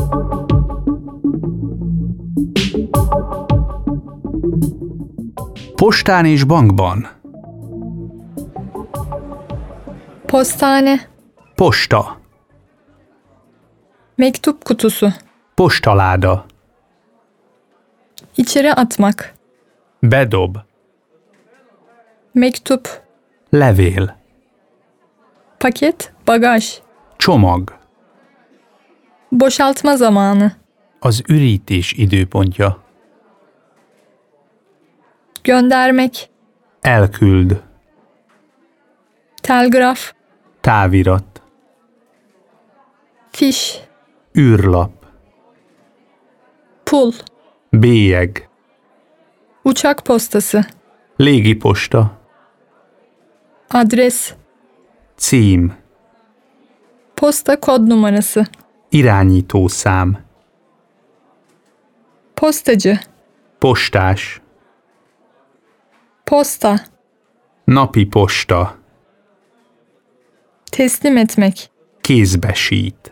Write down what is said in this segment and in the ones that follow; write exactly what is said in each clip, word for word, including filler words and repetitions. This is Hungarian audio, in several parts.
Postán és bankban. Postane. Posta. Mektup kutusu. Postaláda. İçeri atmak. Bedob. Mektup. Levél. Paket, bagaj. Csomag. Boşaltma zamanı. Az ürítés időpontja. Göndermek. Elküld. Telgraf. Távirat. Fiş. Űrlap. Pul. Bélyeg. Uçak postası. Légiposta. Adres. Cím. Posta kod numarası. Irányítószám. Postacı. Postás. Posta. Napi posta. Teslim etmek. Kézbesít.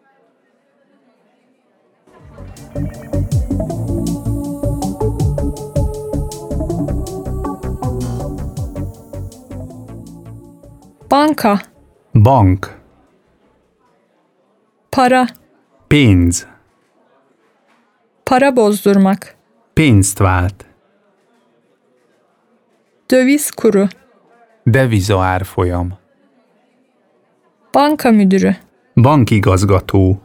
Banka. Bank. Para. Pénz. Para bozdurmak. Pénzt vált. Döviz kuru. Deviza árfolyam. Banka müdürü. Bankigazgató.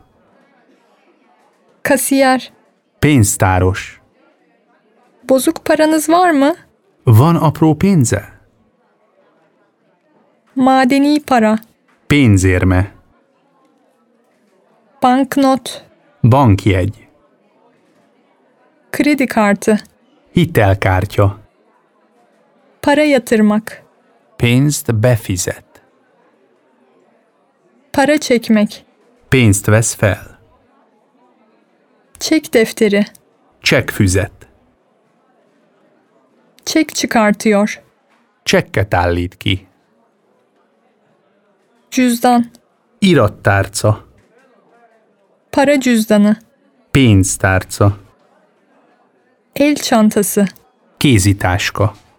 Kasiyer. Pénztáros. Bozuk paranız var mı? Van apró pénze? Madeni para. Pénzérme. Banknot. Bankjegy. Kredi kartı. Hitelkártya. Para yatırmak. Pénzt befizet. Para çekmek. Pénzt vesz fel. Çek defteri. Csekkfüzet. Çek çıkartıyor. Csekket állít ki. Cüzdan. Irattárca. Para cüzdanı. Pénztárca. El çantası. Kézitáska.